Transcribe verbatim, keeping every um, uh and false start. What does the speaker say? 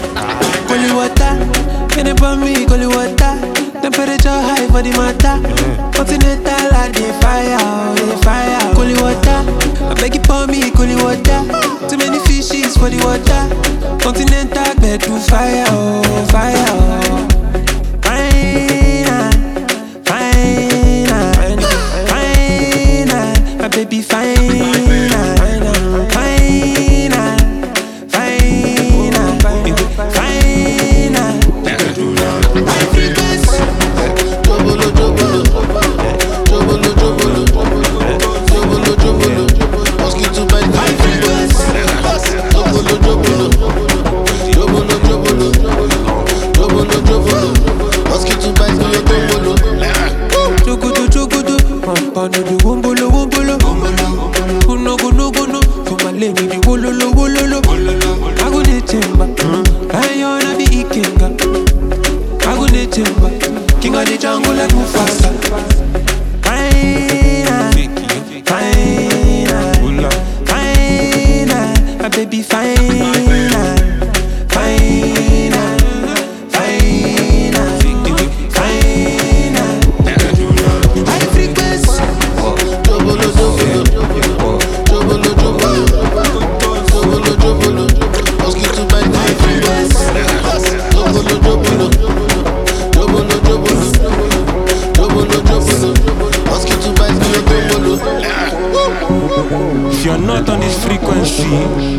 Holy water, can it burn me, holy water. Temperature high for the matter. Continental like the fire, oh, the fire. Holy water, I beg you pour me, holy water. Too many fishes for the water. Continental bed to fire, oh, fire, oh. Fine, fine, fine, my baby fine, fine, fine, fine, fine. My frequency, jobolo, jobolo, jobolo, jobolo, jobolo, jobolo. Mosquito bite my frequency, jobolo, jobolo, jobolo, jobolo, jobolo, jobolo. Mosquito bite my jobolo. Chogodo, chogodo, pampano de wombolo, wombolo. Guno, guno, guno, for my lady the wololo, wololo. I go to timber, I wanna be ikenga. I go to timber, king of the jungle like Mufasa. Fine, fine, fine, my baby fine, fine, fine, fine. High frequency, jobolo, jobolo, jobolo, jobolo, jobolo, jobolo. Mosquito bite my frequency, jobolo, jobolo, jobolo, jobolo, jobolo, jobolo. Mosquito bite my jobolo. If you're not on this frequency,